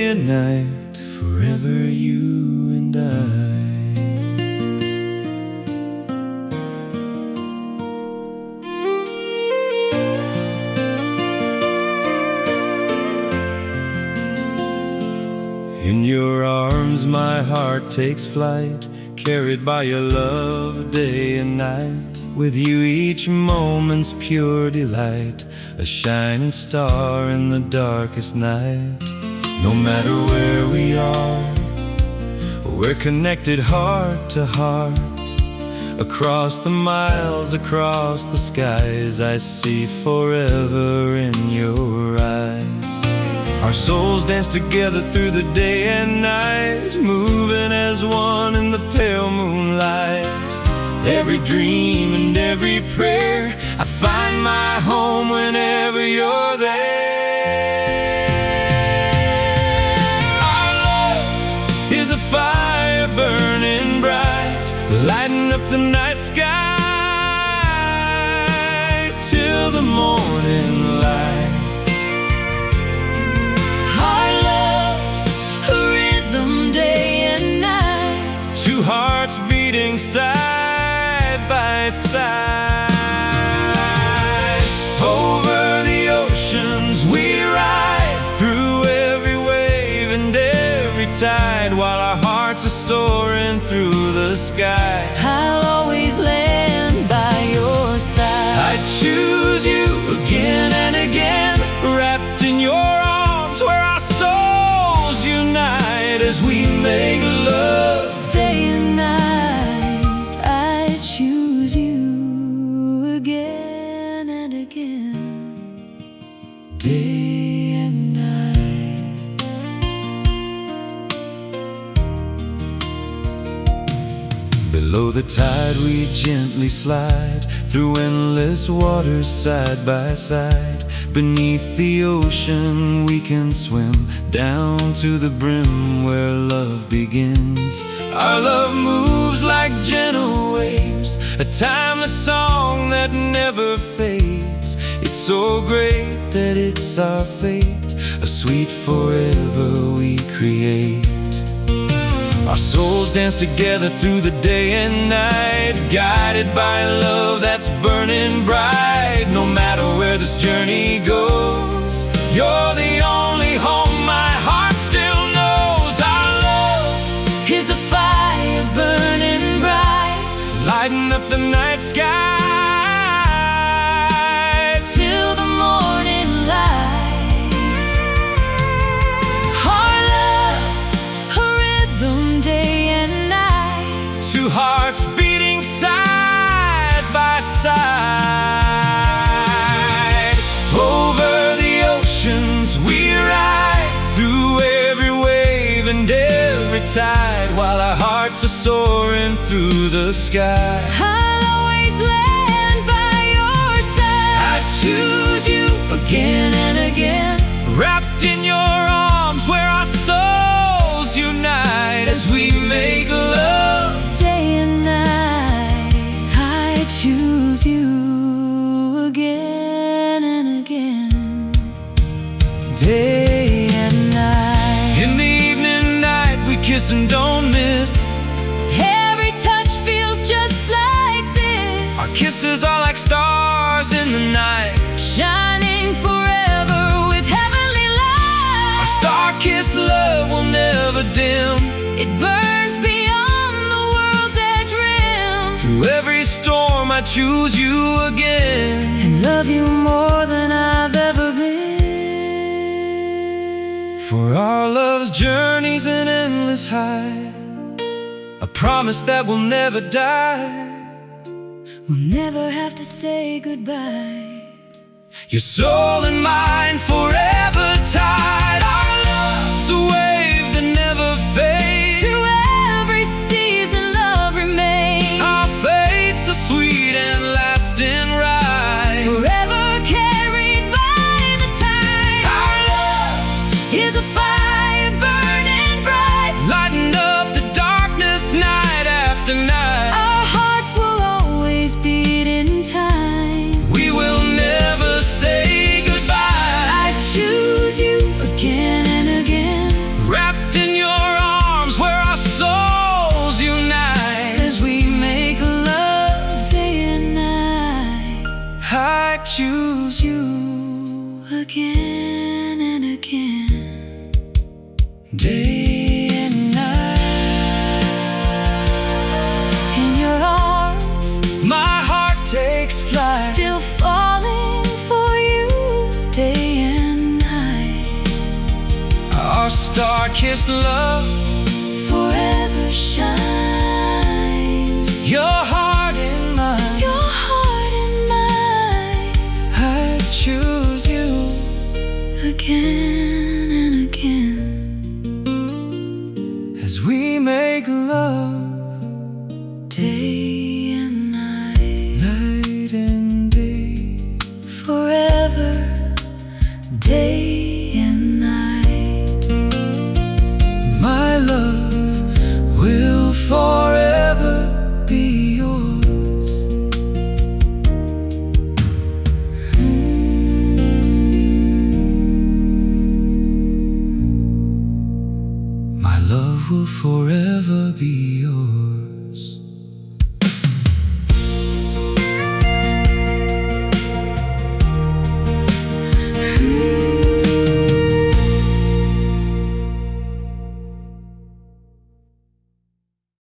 and night, forever you and I. In your arms my heart takes flight, carried by your love day and night. With you each moment's pure delight, a shining star in the darkest night. No matter where we are, we're connected heart to heart. Across the miles, across the skies, I see forever in your eyes. Our souls dance together through the day and night, moving as one in the pale moonlight. Every dream and every prayer, I find my home whenever you're there. Our love is a fire burning bright, lighting up the night sky till the morning light. Our love's a rhythm day and night, Two hearts beating side by side. Over the oceans we ride, through every wave and every tide, while our hearts are soaring through the sky. I'll always land by your side. I choose you again and again, wrapped in your arms where our souls unite as we make love. Day and night, I choose you again and again. Day and night. Below the tide we gently slide, through endless waters side by side. Beneath the ocean we can swim, down to the brim where love begins. Our love moves like gentle waves, a timeless song that never fades. It's so great that it's our fate, a sweet forever we create. Our souls dance together through the day and night, guided by love that's burning bright. No matter where this journey goes, you're the only home my heart still knows. Our love Is a fire burning bright, lighting up the night sky till the morning light. Our love's a rhythm day and night, two hearts beating side by side. Over the oceans we ride, through every wave and every tide, while our hearts are soaring through the sky. I'll always land by your side. I choose you Again and again, wrapped in your arms where our souls unite as we make love. day and night, I choose you again and again. Day and night, in the evening night we kiss and don't miss. every touch feels just like this. Our kisses are like stars in the night, Shining forever with heavenly light. our star-kissed love will never dim. It burns beyond the world's edge rim, Through every storm I choose you again, and love you more than I've ever been. for our love's journey's an endless high, a promise that will never die. We'll never have to say goodbye. Your soul and mine forever tied. Our love's a wave that never fades. To every season love remains, Our fate's a sweet and lasting ride. forever carried by the tide. Our love Is a fire burning bright, lighting up the darkness night after night. our hearts will always beat in time. We will never say goodbye. I choose you again and again, choose you again and again, day and night. in your arms, My heart takes flight, still falling for you day and night. our star-kissed love Forever shines, your heart in mine. your heart and mine, I choose you again and again, as we make love day and night, night and day. forever, day and night. My love will forever be yours. My love will forever be yours.